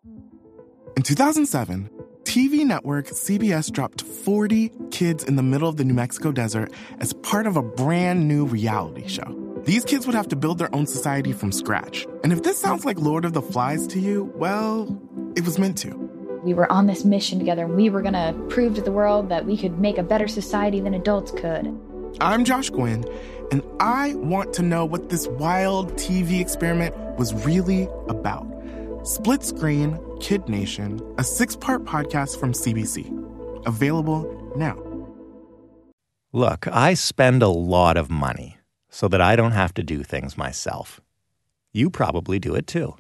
In 2007, TV network CBS dropped 40 kids in the middle of the New Mexico desert as part of a brand new reality show. These kids would have to build their own society from scratch. And if this sounds like Lord of the Flies to you, well, it was meant to. We were on this mission together, and we were going to prove to the world that we could make a better society than adults could. I'm Josh Gwynn, and I want to know what this wild TV experiment was really about. Split Screen, Kid Nation, a 6-part podcast from CBC. Available now. Look, I spend a lot of money so that I don't have to do things myself. You probably do it too.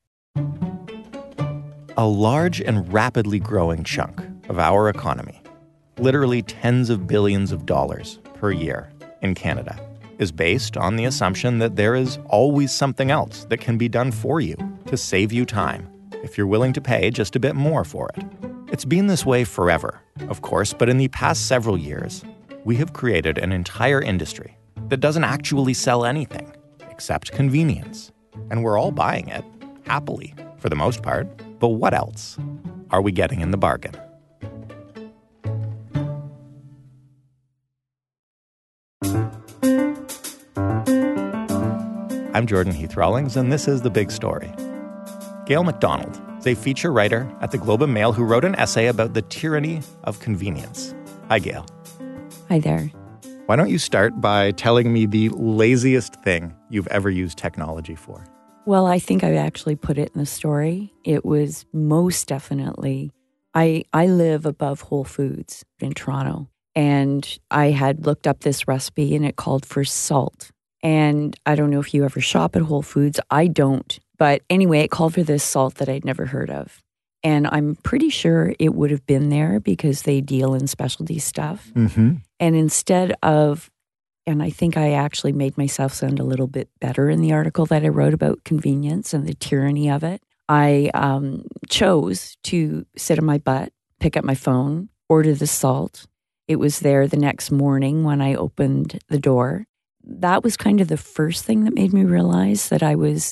A large and rapidly growing chunk of our economy, literally tens of billions of dollars per year in Canada, is based on the assumption that there is always something else that can be done for you to save you time, if you're willing to pay just a bit more for it. It's been this way forever, of course, but in the past several years, we have created an entire industry that doesn't actually sell anything except convenience. And we're all buying it, happily, for the most part. But what else are we getting in the bargain? I'm Jordan Heath-Rawlings, and this is The Big Story. Gail MacDonald is a feature writer at the Globe and Mail who wrote an essay about the tyranny of convenience. Hi, Gail. Hi there. Why don't you start by telling me the laziest thing you've ever used technology for? Well, I think I actually put it in the story. It was most definitely, I live above Whole Foods in Toronto, and I had looked up this recipe and it called for salt. And I don't know if you ever shop at Whole Foods. I don't. But anyway, it called for this salt that I'd never heard of. And I'm pretty sure it would have been there because they deal in specialty stuff. Mm-hmm. And instead of, and I think I actually made myself sound a little bit better in the article that I wrote about convenience and the tyranny of it, I chose to sit on my butt, pick up my phone, order the salt. It was there the next morning when I opened the door. That was kind of the first thing that made me realize that I was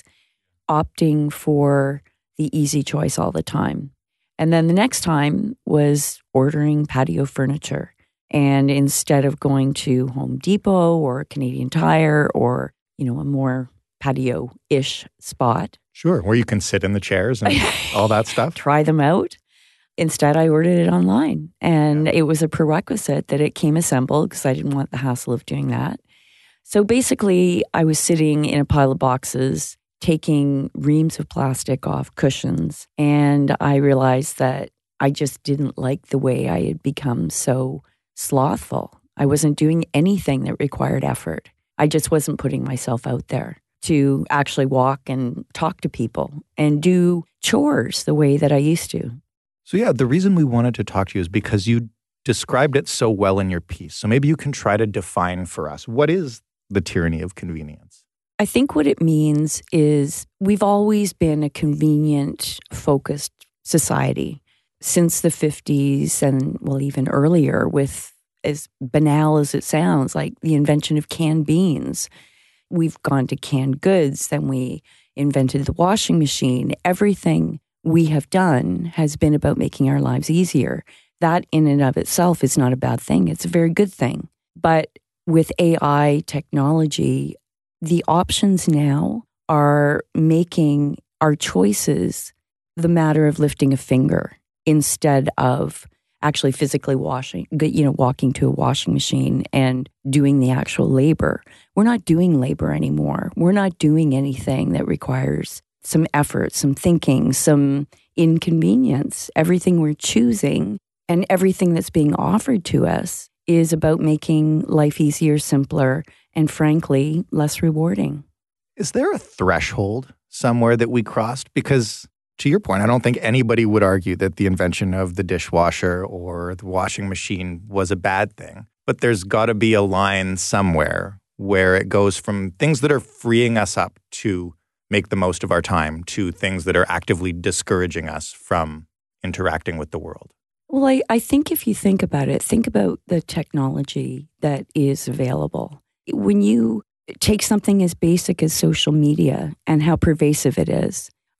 opting for the easy choice all the time. And then the next time was ordering patio furniture. And instead of going to Home Depot or Canadian Tire or, a more patio-ish spot. Sure, where you can sit in the chairs and all that stuff. Try them out. Instead, I ordered it online. And it was a prerequisite that it came assembled because I didn't want the hassle of doing that. So basically, I was sitting in a pile of boxes, taking reams of plastic off cushions. And I realized that I just didn't like the way I had become so slothful. I wasn't doing anything that required effort. I just wasn't putting myself out there to actually walk and talk to people and do chores the way that I used to. So yeah, the reason we wanted to talk to you is because you described it so well in your piece. So maybe you can try to define for us, what is the tyranny of convenience? I think what it means is we've always been a convenient-focused society since the 50s and, well, even earlier with, as banal as it sounds, like the invention of canned beans. We've gone to canned goods, then we invented the washing machine. Everything we have done has been about making our lives easier. That in and of itself is not a bad thing. It's a very good thing. But with AI technology, the options now are making our choices the matter of lifting a finger instead of actually physically walking to a washing machine and doing the actual labor. We're not doing labor anymore. We're not doing anything that requires some effort, some thinking, some inconvenience. Everything we're choosing and everything that's being offered to us is about making life easier, simpler, and frankly, less rewarding. Is there a threshold somewhere that we crossed? Because to your point, I don't think anybody would argue that the invention of the dishwasher or the washing machine was a bad thing. But there's got to be a line somewhere where it goes from things that are freeing us up to make the most of our time to things that are actively discouraging us from interacting with the world. Well, I think if you think about it, think about the technology that is available. When you take something as basic as social media and how pervasive it is,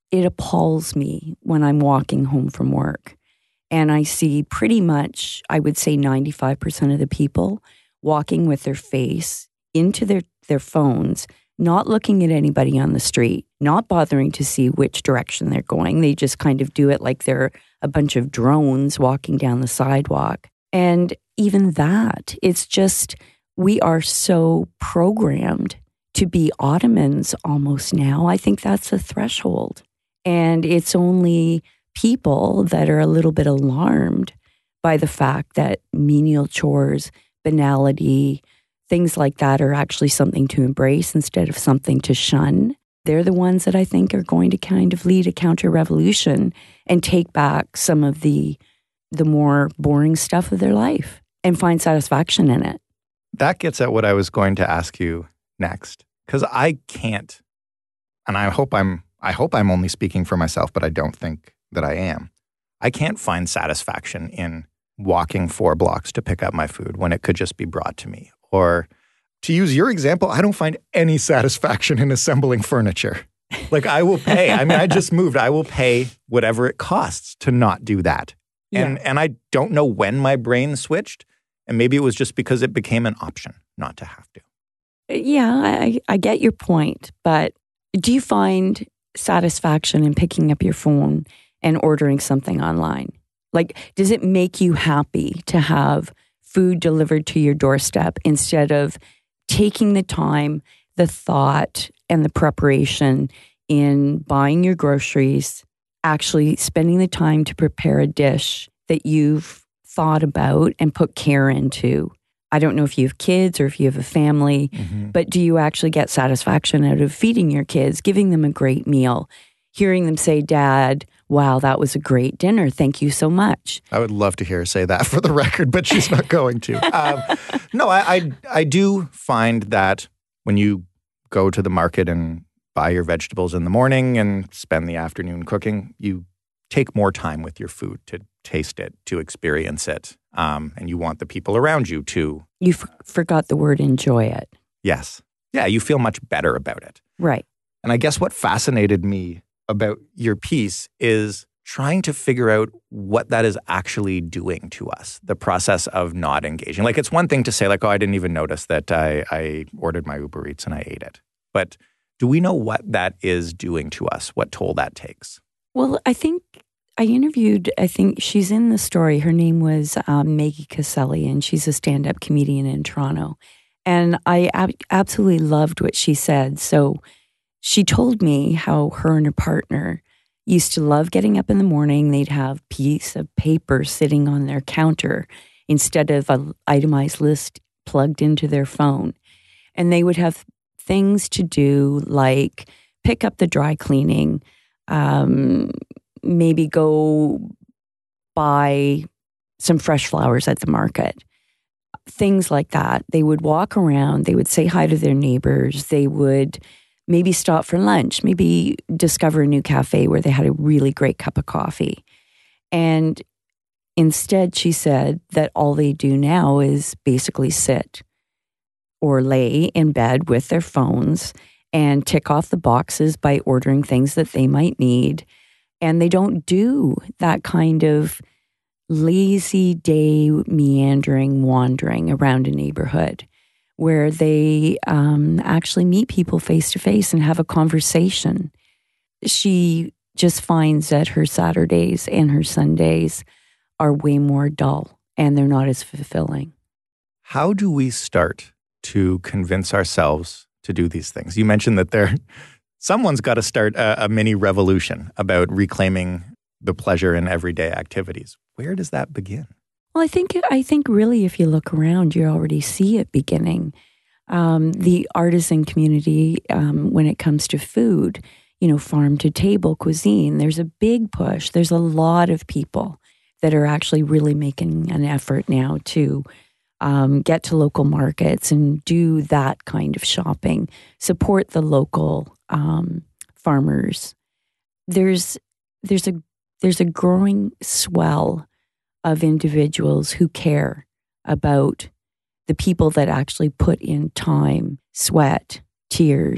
it appalls me when I'm walking home from work and I see pretty much, I would say 95% of the people walking with their face into their phones, not looking at anybody on the street, not bothering to see which direction they're going. They just kind of do it like they're a bunch of drones walking down the sidewalk. And even that, it's just, we are so programmed to be Ottomans almost now. I think that's a threshold. And it's only people that are a little bit alarmed by the fact that menial chores, banality, things like that are actually something to embrace instead of something to shun. They're the ones that I think are going to kind of lead a counter-revolution and take back some of the more boring stuff of their life and find satisfaction in it. That gets at what I was going to ask you next, because I can't, and I hope I'm only speaking for myself, but I don't think that I am. I can't find satisfaction in walking 4 blocks to pick up my food when it could just be brought to me. Or to use your example, I don't find any satisfaction in assembling furniture. Like, I will pay. I mean, I just moved. I will pay whatever it costs to not do that. Yeah. And I don't know when my brain switched. And maybe it was just because it became an option not to have to. Yeah, I get your point. But do you find satisfaction in picking up your phone and ordering something online? Like, does it make you happy to have food delivered to your doorstep instead of taking the time, the thought, and the preparation in buying your groceries, actually spending the time to prepare a dish that you've thought about and put care into? I don't know if you have kids or if you have a family, but do you actually get satisfaction out of feeding your kids, giving them a great meal, hearing them say, "Dad, wow, that was a great dinner. Thank you so much." I would love to hear her say that for the record, but she's not going to. No, I do find that when you go to the market and buy your vegetables in the morning and spend the afternoon cooking, you take more time with your food to taste it, to experience it. And you want the people around you to... You forgot the word enjoy it. Yes. Yeah, you feel much better about it. Right. And I guess what fascinated me about your piece is trying to figure out what that is actually doing to us, the process of not engaging. Like, it's one thing to say, like, oh, I didn't even notice that I ordered my Uber Eats and I ate it. But do we know what that is doing to us, what toll that takes? Well, I think she's in the story. Her name was Maggie Caselli, and she's a stand-up comedian in Toronto. And I absolutely loved what she said. So she told me how her and her partner used to love getting up in the morning. They'd have a piece of paper sitting on their counter instead of an itemized list plugged into their phone. And they would have things to do like pick up the dry cleaning, maybe go buy some fresh flowers at the market, things like that. They would walk around, they would say hi to their neighbors, they would maybe stop for lunch, maybe discover a new cafe where they had a really great cup of coffee. And instead, she said that all they do now is basically sit or lay in bed with their phones and tick off the boxes by ordering things that they might need. And they don't do that kind of lazy day meandering, wandering around a neighborhood where they actually meet people face to face and have a conversation. She just finds that her Saturdays and her Sundays are way more dull and they're not as fulfilling. How do we start to convince ourselves to do these things? You mentioned that someone's got to start a mini revolution about reclaiming the pleasure in everyday activities. Where does that begin? Well, I think really if you look around, you already see it beginning. The artisan community, when it comes to food, farm to table cuisine, there's a big push. There's a lot of people that are actually really making an effort now to get to local markets and do that kind of shopping, support the local farmers. There's a growing swell of individuals who care about the people that actually put in time, sweat, tears,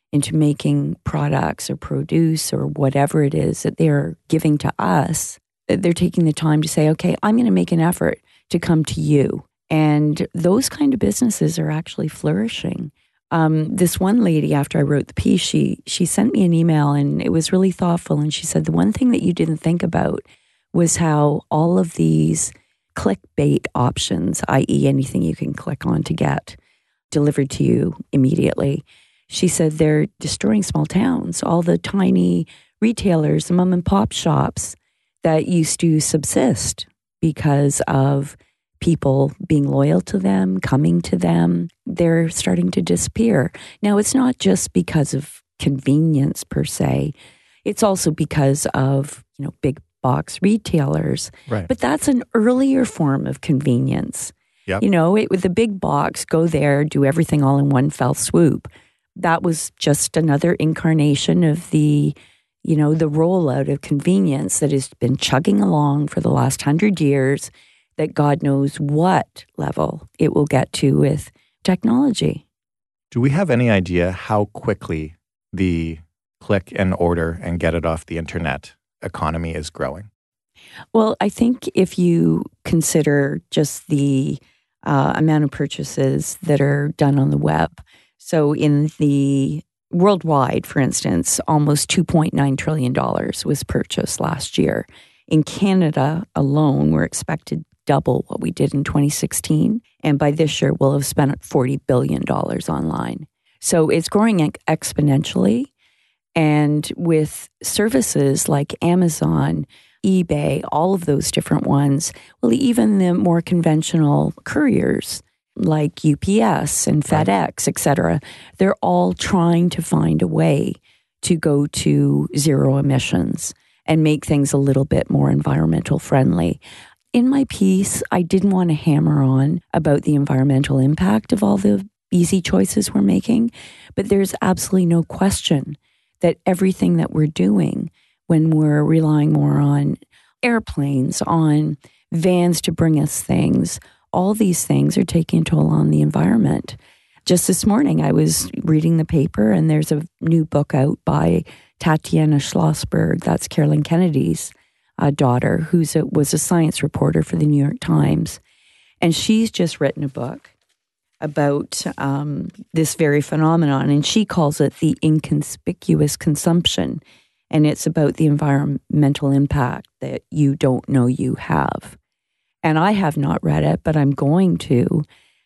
into making products or produce or whatever it is that they're giving to us, they're taking the time to say, okay, I'm going to make an effort to come to you. And those kind of businesses are actually flourishing. This one lady, after I wrote the piece, she sent me an email and it was really thoughtful. And she said, the one thing that you didn't think about was how all of these clickbait options, i.e. anything you can click on to get delivered to you immediately, she said they're destroying small towns. All the tiny retailers, the mom and pop shops that used to subsist because of people being loyal to them, coming to them, they're starting to disappear. Now, it's not just because of convenience per se. It's also because of, big box retailers. Right. But that's an earlier form of convenience. Yep. With the big box, go there, do everything all in one fell swoop. That was just another incarnation of the rollout of convenience that has been chugging along for the last 100 years, that God knows what level it will get to with technology. Do we have any idea how quickly the click and order and get it off the internet economy is growing? Well, I think if you consider just the amount of purchases that are done on the web, so in the worldwide, for instance, almost $2.9 trillion was purchased last year. In Canada alone, we're expected to double what we did in 2016. And by this year, we'll have spent $40 billion online. So it's growing exponentially. And with services like Amazon, eBay, all of those different ones, well, even the more conventional couriers like UPS and FedEx, et cetera, they're all trying to find a way to go to zero emissions and make things a little bit more environmental friendly. In my piece, I didn't want to hammer on about the environmental impact of all the easy choices we're making, but there's absolutely no question that everything that we're doing when we're relying more on airplanes, on vans to bring us things, all these things are taking a toll on the environment. Just this morning, I was reading the paper and there's a new book out by Tatiana Schlossberg, that's Carolyn Kennedy's daughter, who was a science reporter for the New York Times. And she's just written a book about this very phenomenon, and she calls it the inconspicuous consumption. And it's about the environmental impact that you don't know you have. And I have not read it, but I'm going to.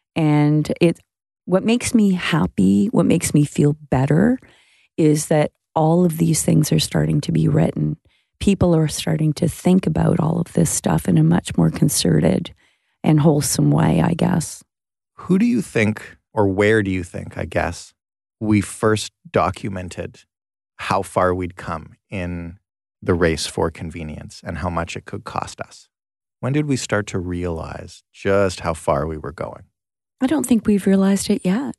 And what makes me happy, what makes me feel better is that all of these things are starting to be written. People are starting to think about all of this stuff in a much more concerted and wholesome way, I guess. Who do you think, or where do you think, I guess, we first documented how far we'd come in the race for convenience and how much it could cost us? When did we start to realize just how far we were going? I don't think we've realized it yet.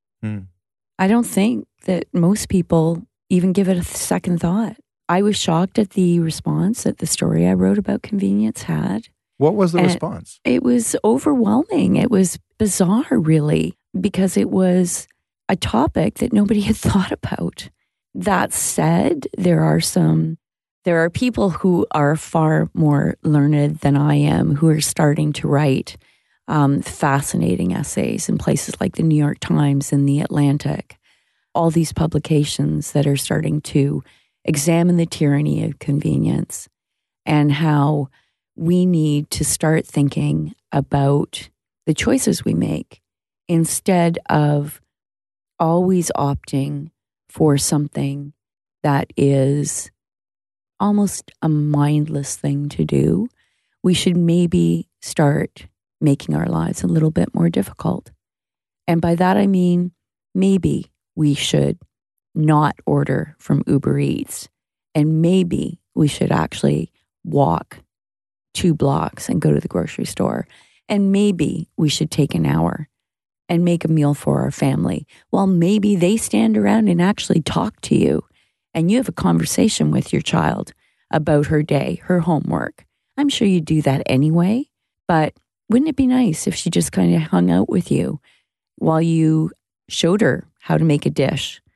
I don't think that most people even give it a second thought. I was shocked at the response that the story I wrote about convenience had. What was the response? It was overwhelming. It was bizarre, really, because it was a topic that nobody had thought about. That said, there are people who are far more learned than I am who are starting to write fascinating essays in places like the New York Times and the Atlantic. All these publications that are starting to examine the tyranny of convenience and how we need to start thinking about the choices we make instead of always opting for something that is almost a mindless thing to do. We should maybe start making our lives a little bit more difficult. And by that, I mean, maybe we should not order from Uber Eats. And maybe we should actually walk 2 blocks and go to the grocery store. And maybe we should take an hour and make a meal for our family. Well, maybe they stand around and actually talk to you and you have a conversation with your child about her day, her homework. I'm sure you do that anyway, but wouldn't it be nice if she just kind of hung out with you while you showed her how to make a dish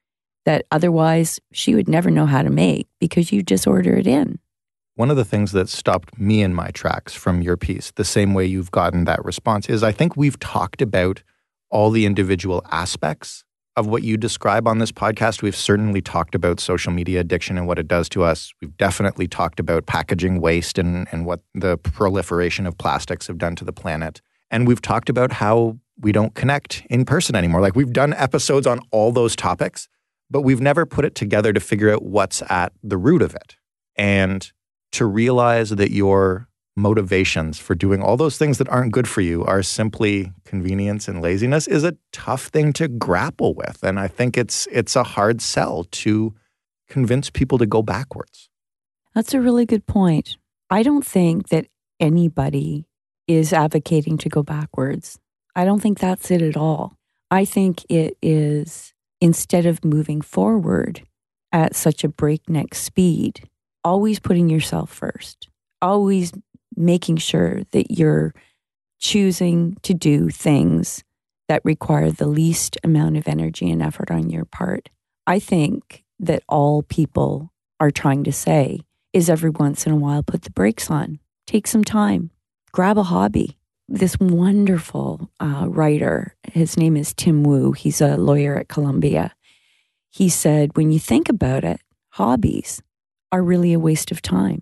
that otherwise she would never know how to make because you just order it in. One of the things that stopped me in my tracks from your piece, the same way you've gotten that response, is I think we've talked about all the individual aspects of what you describe on this podcast. We've certainly talked about social media addiction and what it does to us. We've definitely talked about packaging waste and what the proliferation of plastics have done to the planet. And we've talked about how we don't connect in person anymore. Like, we've done episodes on all those topics, but we've never put it together to figure out what's at the root of it. And to realize that your motivations for doing all those things that aren't good for you are simply convenience and laziness is a tough thing to grapple with. And I think it's a hard sell to convince people to go backwards. That's a really good point. I don't think that anybody is advocating to go backwards. I don't think that's it at all. I think it is, instead of moving forward at such a breakneck speed, always putting yourself first, always making sure that you're choosing to do things that require the least amount of energy and effort on your part. I think that all people are trying to say is every once in a while, put the brakes on, take some time, grab a hobby. This wonderful writer, his name is Tim Wu. He's a lawyer at Columbia. He said, when you think about it, hobbies are really a waste of time.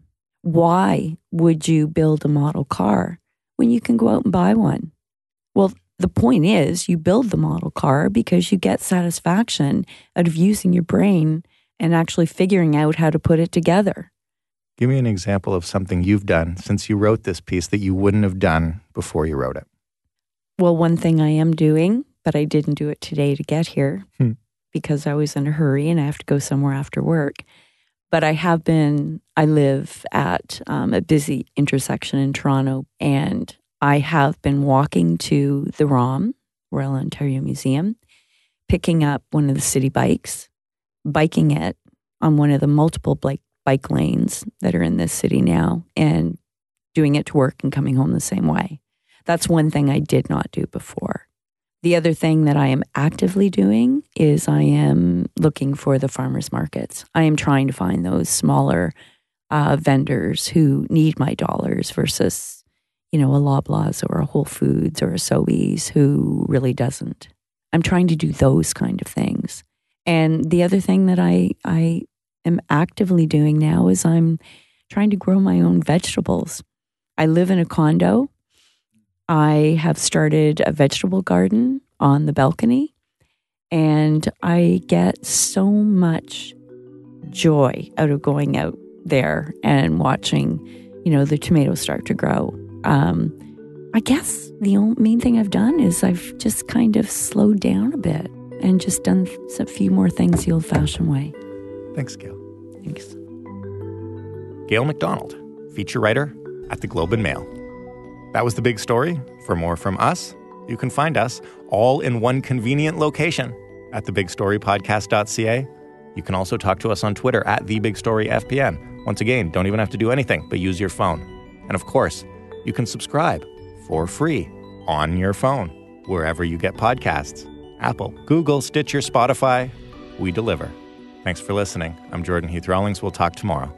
Why would you build a model car when you can go out and buy one? Well, the point is you build the model car because you get satisfaction out of using your brain and actually figuring out how to put it together. Give me an example of something you've done since you wrote this piece that you wouldn't have done before you wrote it. Well, one thing I am doing, but I didn't do it today to get here because I was in a hurry and I have to go somewhere after work. But I live at a busy intersection in Toronto, and I have been walking to the ROM, Royal Ontario Museum, picking up one of the city bikes, biking it on one of the multiple bike lanes that are in this city now, and doing it to work and coming home the same way. That's one thing I did not do before. The other thing that I am actively doing is I am looking for the farmers markets. I am trying to find those smaller vendors who need my dollars versus, a Loblaws or a Whole Foods or a Sobeys who really doesn't. I'm trying to do those kind of things. And the other thing that I am actively doing now is I'm trying to grow my own vegetables. I live in a condo. I have started a vegetable garden on the balcony, and I get so much joy out of going out there and watching, the tomatoes start to grow. I guess the main thing I've done is I've just kind of slowed down a bit and just done a few more things the old-fashioned way. Thanks, Gail. Thanks. Gail McDonald, feature writer at the Globe and Mail. That was The Big Story. For more from us, you can find us all in one convenient location at thebigstorypodcast.ca. You can also talk to us on Twitter at TheBigStoryFPN. Once again, don't even have to do anything but use your phone. And of course, you can subscribe for free on your phone, wherever you get podcasts. Apple, Google, Stitcher, Spotify, we deliver. Thanks for listening. I'm Jordan Heath Rawlings. We'll talk tomorrow.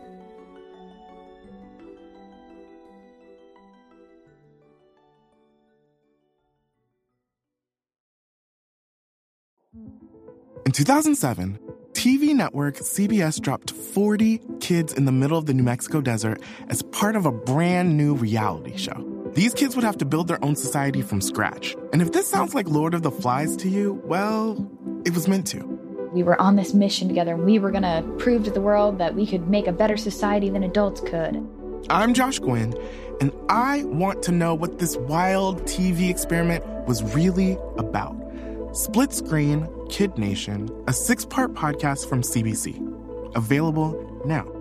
In 2007, TV network CBS dropped 40 kids in the middle of the New Mexico desert as part of a brand new reality show. These kids would have to build their own society from scratch. And if this sounds like Lord of the Flies to you, well, it was meant to. We were on this mission together, and we were going to prove to the world that we could make a better society than adults could. I'm Josh Gwynn, and I want to know what this wild TV experiment was really about. Split Screen, Kid Nation, a 6-part podcast from CBC. Available now.